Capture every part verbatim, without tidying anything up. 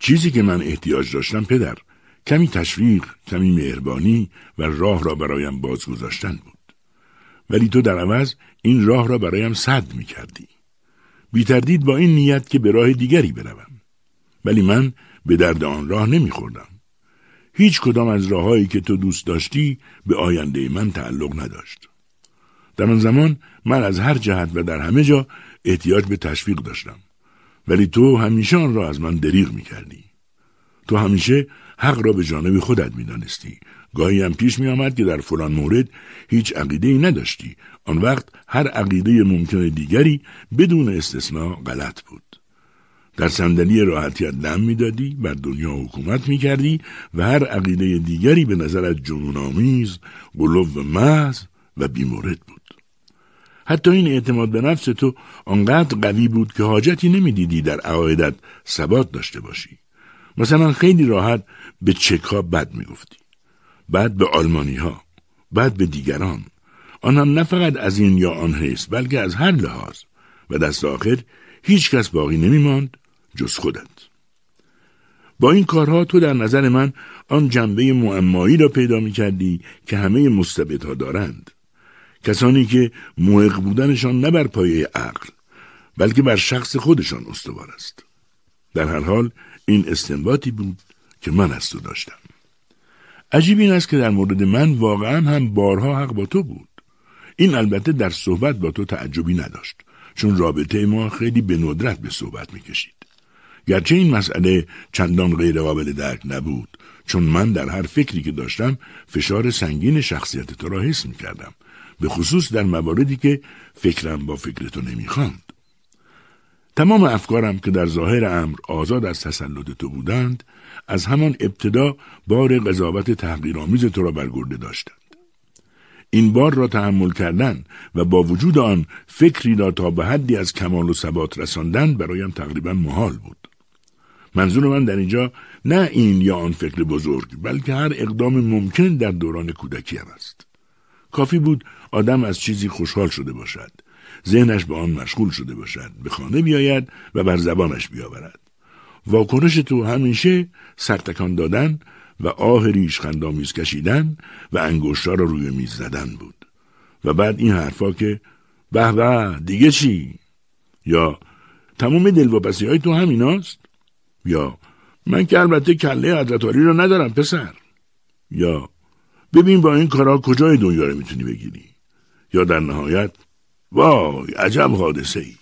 چیزی که من احتیاج داشتم پدر، کمی تشویق، کمی مهربانی و راه را برایم بازگذاشتن بود. ولی تو در عوض این راه را برایم سد می کردی. بی تردید با این نیت که به راه دیگری بروم. ولی من به درد آن راه نمی خوردم. هیچ کدام از راههایی که تو دوست داشتی به آینده من تعلق نداشت. در آن زمان من از هر جهت و در همه جا احتیاج به تشویق داشتم. ولی تو همیشه آن را از من دریغ می کردی. تو همیشه حق را به جانب خودت می دانستی. گاهی هم پیش می آمد که در فلان مورد هیچ عقیده‌ای نداشتی. آن وقت هر عقیده ممکن دیگری بدون استثناء غلط بود. در صندلی راحتیت دم می دادی، بر دنیا حکومت می کردی و هر عقیده دیگری به نظرت جنون‌آمیز، غلو محض و بی‌مورد بود. حتی این اعتماد به نفس تو آنقدر قوی بود که حاجتی نمی دیدی در عقایدت ثبات داشته باشی. مثلا خیلی راحت به چک‌ها بد می گفتی. بعد به آلمانی ها، بعد به دیگران. آن هم نه فقط از این یا آن حیث، بلکه از هر لحاظ. و دست آخر هیچ کس باقی نمی ماند جز خودت. با این کارها تو در نظر من آن جنبه معمایی را پیدا می کردی که همه مستبدها دارند. کسانی که موهق بودنشان نه بر پایه عقل، بلکه بر شخص خودشان استوار است. در هر حال این استنباطی بود که من از تو داشتم. عجیب این است که در مورد من واقعا هم بارها حق با تو بود. این البته در صحبت با تو تعجبی نداشت، چون رابطه ما خیلی به ندرت به صحبت میکشید. گرچه این مسئله چندان غیر قابل درک نبود، چون من در هر فکری که داشتم فشار سنگین شخصیت تو را حس میکردم، به خصوص در مواردی که فکرم با فکر تو نمیخواند. تمام افکارم که در ظاهر امر آزاد از تسلط تو بودند، از همان ابتدا بار قضاوت تحقیرآمیز تو را برگرده داشتند. این بار را تحمل کردن و با وجود آن فکری را تا به حدی از کمال و ثبات رساندن برایم تقریبا محال بود. منظور من در اینجا نه این یا آن فکر بزرگ، بلکه هر اقدام ممکن در دوران کودکیم است. کافی بود آدم از چیزی خوشحال شده باشد، ذهنش به آن مشغول شده باشد، به خانه بیاید و بر زبانش بیاورد. واکنش تو همیشه سرتکان دادن و آه ریشخندآمیز کشیدن و انگشت‌ها را روی میز زدن بود. و بعد این حرفا که به به دیگه چی؟ یا تمام دلواپسی‌های تو همیناست؟ یا من که البته کله حضرت علی را ندارم پسر؟ یا ببین با این کارا کجای دنیا رو میتونی بگیری؟ یا در نهایت وای عجب حادثه ای.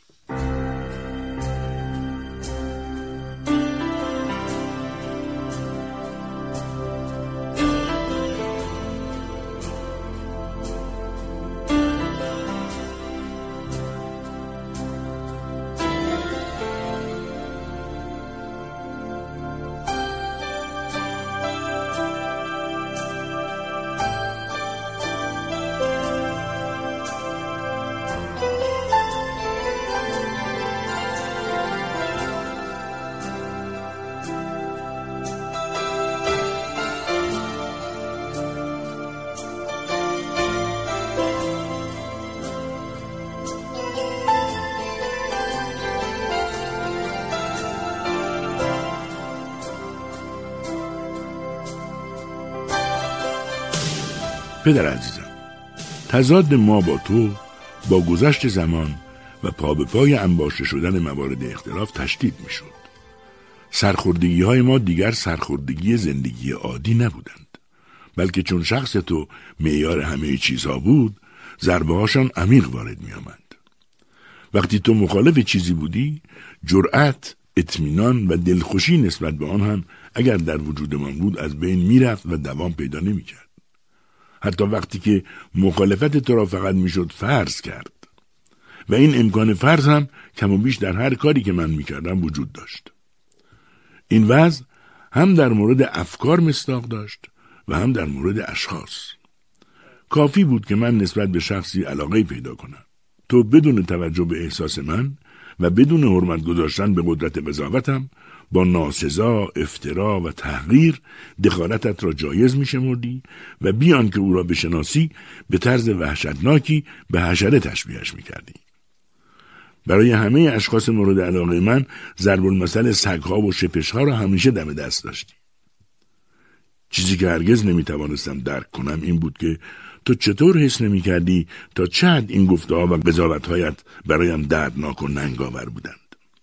پدر عزیزم، تضاد ما با تو با گذشت زمان و پا به پای انباشته شدن موارد اختلاف تشدید می شد. سرخوردگی های ما دیگر سرخوردگی زندگی عادی نبودند، بلکه چون شخص تو معیار همه چیزها بود، ضربه هاشان عمیق وارد می آمد. وقتی تو مخالف چیزی بودی، جرأت، اطمینان و دلخوشی نسبت به آن هم اگر در وجود من بود از بین می رفت و دوام پیدا نمی کرد. حتی وقتی که مخالفت تو را فقط میشد فرض کرد و این امکان فرض هم کم و بیش در هر کاری که من میکردم وجود داشت. این وضع هم در مورد افکار مصداق داشت و هم در مورد اشخاص. کافی بود که من نسبت به شخصی علاقه پیدا کنم. تو بدون توجه به احساس من و بدون حرمت گذاشتن به قدرت قضاوتم با ناسزا، افترا و تحقیر دخالتت را جایز می شمردی و بیان که او را بشناسی به طرز وحشتناکی به حشره تشبیهش می کردی. برای همه اشخاص مورد علاقه من ضرب المثل سگ‌ها و شپش‌ها را همیشه دم دست داشتی. چیزی که هرگز نمیتوانستم درک کنم این بود که تو چطور حس نمی‌کردی تا چه حد این گفته‌ها و قضاوت‌هایت برایم دردناک و ننگاور بودند.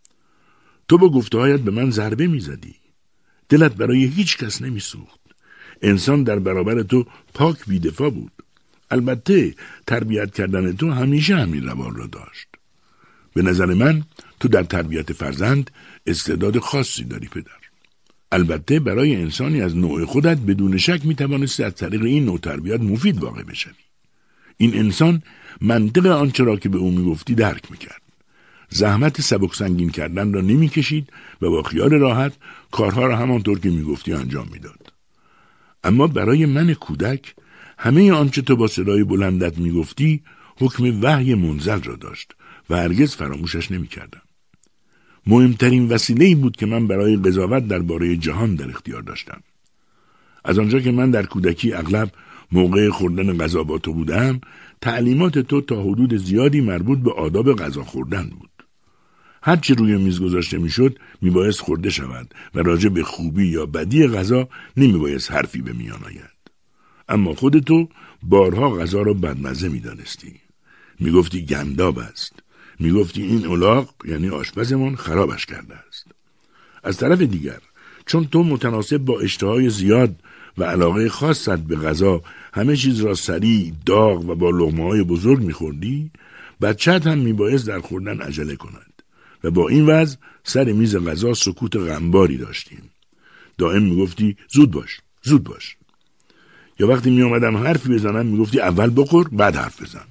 تو با گفته‌هایت به من ضربه می‌زدی. دلت برای هیچ کس نمی‌سوخت. انسان در برابر تو پاک بی‌دفاع بود. البته تربیت کردن تو همیشه همین روال را داشت. به نظر من تو در تربیت فرزند استعداد خاصی داری پدر. البته برای انسانی از نوع خودت بدون شک میتوانستی از طریق این نوع تربیت مفید واقع بشوی. این انسان منطق آنچه را که به او میگفتی درک میکرد. زحمت سبک سنگین کردن را نمیکشید و با خیال راحت کارها را همانطور که میگفتی انجام میداد. اما برای من کودک همه آنچه تو با صدای بلندت میگفتی حکم وحی منزل را داشت و هرگز فراموشش نمیکردم. مهمترین وسیله‌ای بود که من برای قضاوت درباره جهان در اختیار داشتم. از آنجا که من در کودکی اغلب موقع خوردن غذا با تو بودم، تعلیمات تو تا حدود زیادی مربوط به آداب غذا خوردن بود. هر چه روی میز گذاشته میشد میبایست خورده شود و راجع به خوبی یا بدی غذا نمیبایست حرفی به میان آید. اما خود تو بارها غذا را بدمزه میدانستی. میگفتی گنداب است. میگفتی این الاغ یعنی آشپزمان خرابش کرده است. از طرف دیگر چون تو متناسب با اشتهای زیاد و علاقه خاصت به غذا همه چیز را سریع، داغ و با لقمه‌های بزرگ میخوردی، بچه‌ت هم میبایست در خوردن عجله کند و با این وضع سر میز غذا سکوت غمباری داشتیم. دائم میگفتی زود باش، زود باش. یا وقتی میآمدم حرفی بزنم میگفتی اول بخور بعد حرف بزن.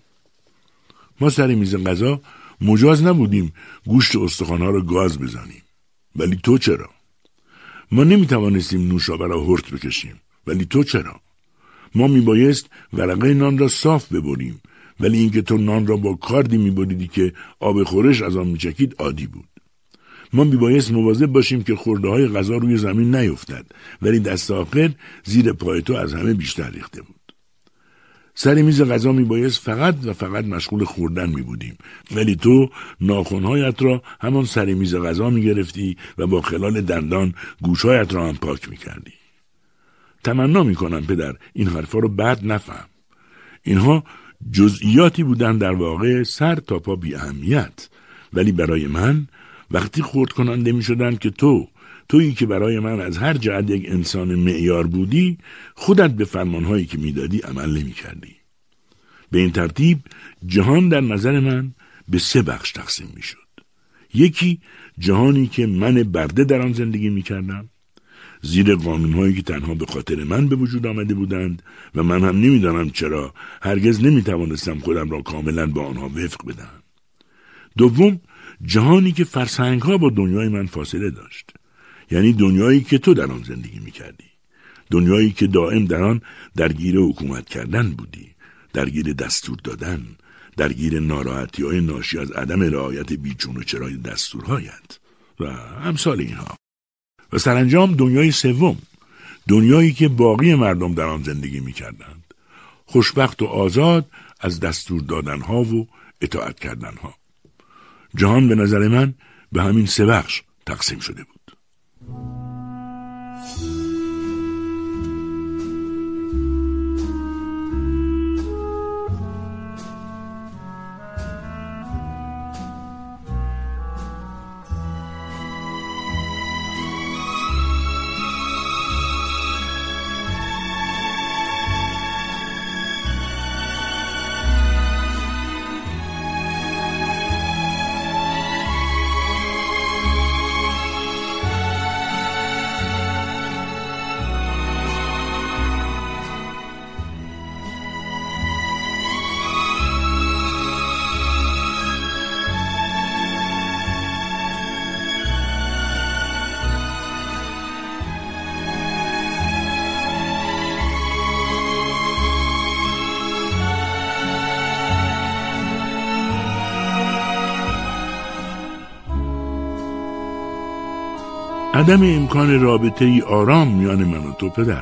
ما سر میز غذا مجاز نبودیم گوشت استخوان‌ها را گاز بزنیم، ولی تو چرا؟ ما نمیتوانستیم نوشابه را هرت بکشیم، ولی تو چرا؟ ما میبایست ورقه نان را صاف ببریم، ولی اینکه تو نان را با کاردی میبریدی که آب خورش از آن میچکید عادی بود. ما میبایست مواظب باشیم که خورده های غذا روی زمین نیفتد، ولی دست آخر زیر پای تو از همه بیشتر ریخته بود. سر میز غذا میبایست فقط و فقط مشغول خوردن میبودیم، ولی تو ناخنهایت را همان سر میز غذا میگرفتی و با خلال دندان گوشهایت را هم پاک میکردی. تمنا میکنم پدر این حرفا رو بعد نفهم. اینها جزئیاتی بودن در واقع سر تا پا بی اهمیت، ولی برای من وقتی خرد کننده میشدن که تو تویی که برای من از هر جهت یک انسان معیار بودی خودت به فرمانهایی که میدادی عمل نمی کردی. به این ترتیب جهان در نظر من به سه بخش تقسیم می شد. یکی جهانی که من برده در آن زندگی می کردم، زیر قانونهایی که تنها به خاطر من به وجود آمده بودند و من هم نمی دانم چرا هرگز نمی توانستم خودم را کاملا با آنها وفق بدهم. دوم جهانی که فرسنگها با دنیای من فاصله داشت، یعنی دنیایی که تو در آن زندگی می‌کردی، دنیایی که دائم در آن درگیر حکومت کردن بودی، درگیر دستور دادن، درگیر ناراحتی‌های ناشی از عدم رعایت بیچون و چرای دستورهایت و امثال اینها. و سرانجام دنیای سوم، دنیایی که باقی مردم در آن زندگی می‌کردند، خوشبخت و آزاد از دستور دادنها و اطاعت کردنها. جهان به نظر من به همین سه بخش تقسیم شده بود. عدم امکان رابطه‌ای آرام میان من و تو پدر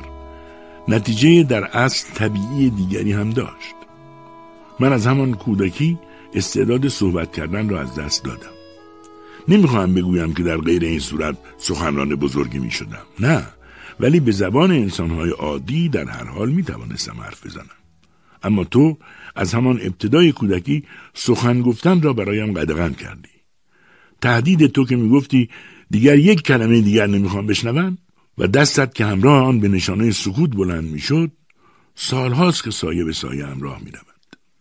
نتیجه در اصل طبیعی دیگری هم داشت. من از همان کودکی استعداد صحبت کردن را از دست دادم. نمیخواهم بگویم که در غیر این صورت سخنران بزرگی می شدم. نه، ولی به زبان انسانهای عادی در هر حال می توانستم حرف بزنم. اما تو از همان ابتدای کودکی سخن گفتن را برایم قدغن کردی. تهدید تو که می گفتی دیگر یک کلمه دیگر نمیخوام بشنوم و دستت که همراه آن به نشانه سکوت بلند می شد، سالهاست که سایه به سایه همراه می رود.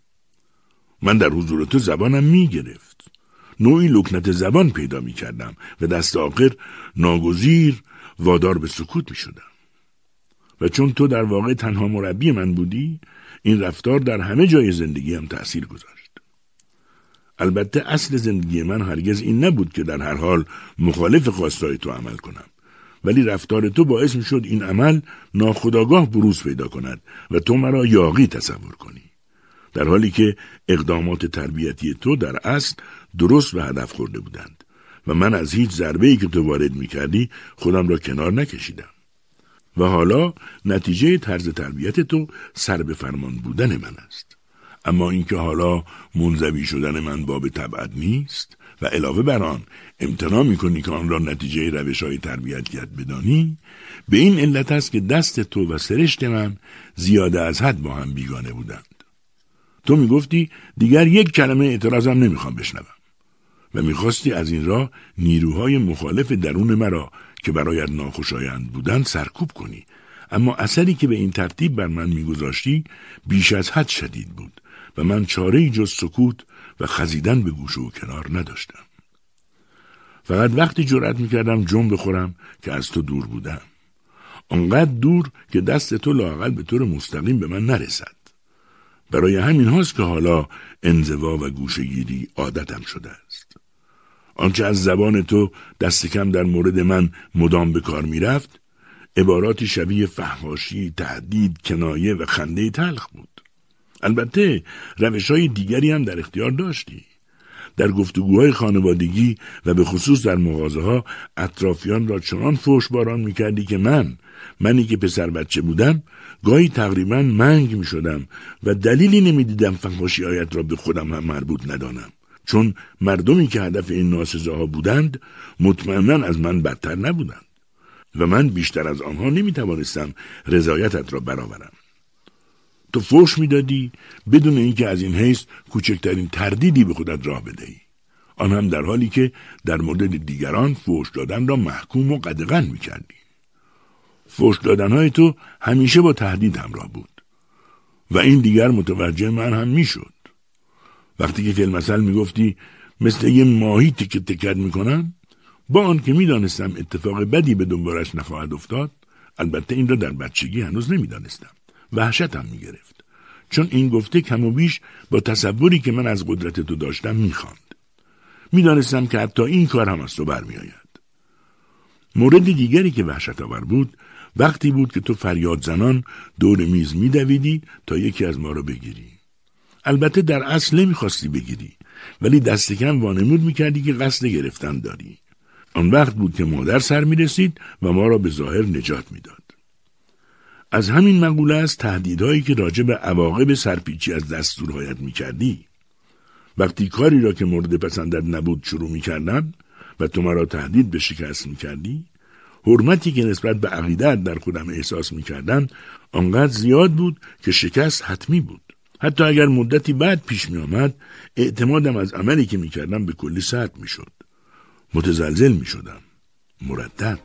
من در حضور تو زبانم می گرفت. نوعی لکنت زبان پیدا می کردم و دست آخر ناگزیر وادار به سکوت می شدم. و چون تو در واقع تنها مربی من بودی، این رفتار در همه جای زندگی هم تأثیر گذاشت. البته اصل زندگی من هرگز این نبود که در هر حال مخالف خواستای تو عمل کنم، ولی رفتار تو باعث می شد این عمل ناخودآگاه بروز پیدا کند و تو مرا یاغی تصور کنی، در حالی که اقدامات تربیتی تو در اصل درست به هدف خورده بودند و من از هیچ ضربه‌ای که تو وارد می کردی خودم را کنار نکشیدم. و حالا نتیجه طرز تربیت تو سر به فرمان بودن من است. اما اینکه حالا منزوی شدن من باب تبعیت نیست و علاوه بر آن امتناع می‌کنی که آن را نتیجه روش‌های تربیتیت بدانی، به این علت است که دست تو و سرشت من زیاده از حد با هم بیگانه بودند. تو میگفتی دیگر یک کلمه اعتراضم نمیخوام بشنوم و میخواستی از این راه نیروهای مخالف درون مرا که برایت ناخوشایند بودند سرکوب کنی، اما اثری که به این ترتیب بر من میگذاشتی بیش از حد شدید بود و من چاره‌ای جز سکوت و خزیدن به گوشه و کنار نداشتم. فقط وقتی جرأت میکردم جنب بخورم که از تو دور بودم، آنقدر دور که دست تو لااقل به طور مستقیم به من نرسد. برای همین هاست که حالا انزوا و گوشه‌گیری عادتم شده است. آنچه از زبان تو دست کم در مورد من مدام به کار می رفت، عباراتی شبیه فحاشی، تهدید، کنایه و خنده تلخ بود. البته روش‌های دیگری هم در اختیار داشتی. در گفتگوهای خانوادگی و به خصوص در مغازه‌ها اطرافیان را چنان فحش باران می کردی که من، منی که پسر بچه بودم، گاهی تقریباً منگ می شدم و دلیلی نمی دیدم فحاشی آیت را به خودم هم مربوط ندانم، چون مردمی که هدف این ناسزاها بودند مطمئناً از من بدتر نبودند و من بیشتر از آنها نمی توانستم رضایتت را برآورم. تو فحش می دادی بدون اینکه از این حیث کوچکترین تردیدی به خودت راه بدهی، آن هم در حالی که در مورد دیگران فحش دادن را محکوم و قدغن می کردی. فحش دادنهای تو همیشه با تهدید همراه بود و این دیگر متوجه من هم می شد. وقتی که فی المثل می گفتی مثل یه ماهی تکه تکت می کنم، با آن که می دانستم اتفاق بدی به دنبالش نخواهد افتاد، البته این را در بچگی هنوز نمی دانستم، وحشتم می گرفت، چون این گفته کم و بیش با تصوری که من از قدرت تو داشتم می خواند. می دانستم که حتی این کار هم از تو برمی آید. مورد دیگری که وحشت آور بود وقتی بود که تو فریاد زنان دور میز می دویدی تا یکی از ما را بگیری. البته در اصل نمی خواستی بگیری، ولی دست کم وانمود می کردی که قصد گرفتن داری. آن وقت بود که مادر سر می رسید و ما را به ظاهر نجات می داد. از همین مقوله است تهدیدهایی که راجع به عواقب سرپیچی از دستورهایت می کردی. وقتی کاری را که مورد پسندت نبود شروع می کردم و تو مرا تهدید به شکست می کردی، حرمتی که نسبت به عقیدت در خودم احساس می کردم آنقدر زیاد بود که شکست حتمی بود. حتی اگر مدتی بعد پیش می آمد، اعتمادم از عملی که می کردم به کلی سرد می شد. متزلزل می شدم. مردد.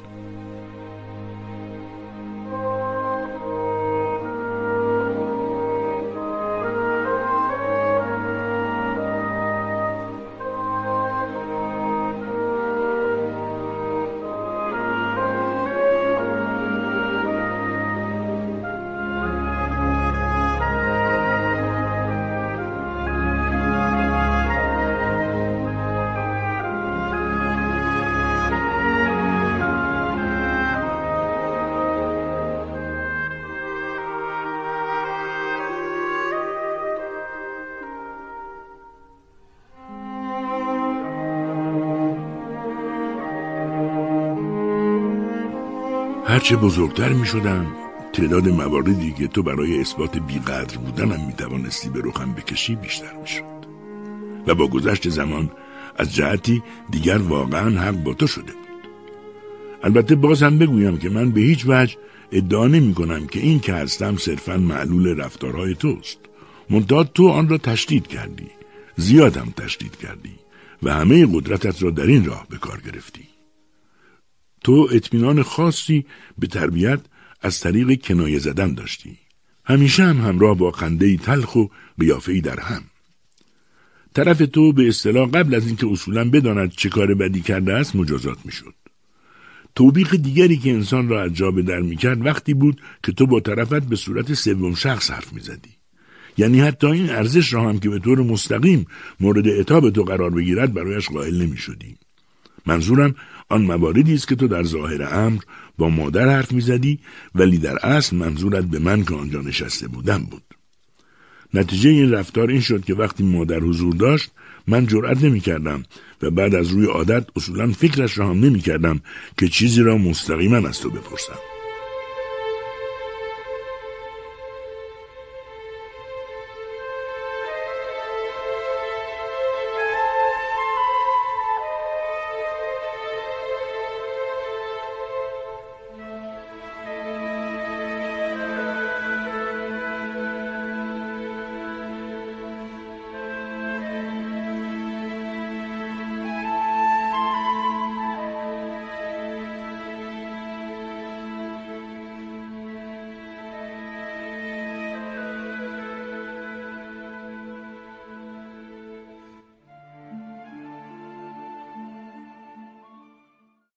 هرچه بزرگتر می شدم، تعداد مواردی که تو برای اثبات بیقدر بودنم می توانستی به رخم بکشی بیشتر می شد. و با گذشت زمان از جهتی دیگر واقعا حق با تو شده بود. البته باز هم بگویم که من به هیچ وجه ادعا نمی کنم که این که هستم صرفاً معلول رفتارهای توست. منتها تو آن را تشدید کردی، زیاد هم تشدید کردی و همه قدرتت را در این راه به کار گرفتی. تو اطمینان خاصی به تربیت از طریق کنایه زدن داشتی. همیشه هم همراه با خنده‌ای تلخ و قیافه‌ای در هم. طرف تو به اصطلاح قبل از اینکه اصولاً بداند چه کار بدی کرده است مجازات میشد. توبیخ دیگری که انسان را از جا به در میکرد وقتی بود که تو با طرفت به صورت سوم شخص حرف میزدی. یعنی حتی این ارزش را هم که به طور مستقیم مورد عتاب تو قرار بگیرد برایش قائل نمیشدی. منظورم آن مواردی است که تو در ظاهر امر با مادر حرف میزدی ولی در اصل منظورت به من که آنجا نشسته بودم بود. نتیجه این رفتار این شد که وقتی مادر حضور داشت من جرئت نمی کردم و بعد از روی عادت اصولاً فکرش را هم نمی کردم که چیزی را مستقیما از تو بپرسم.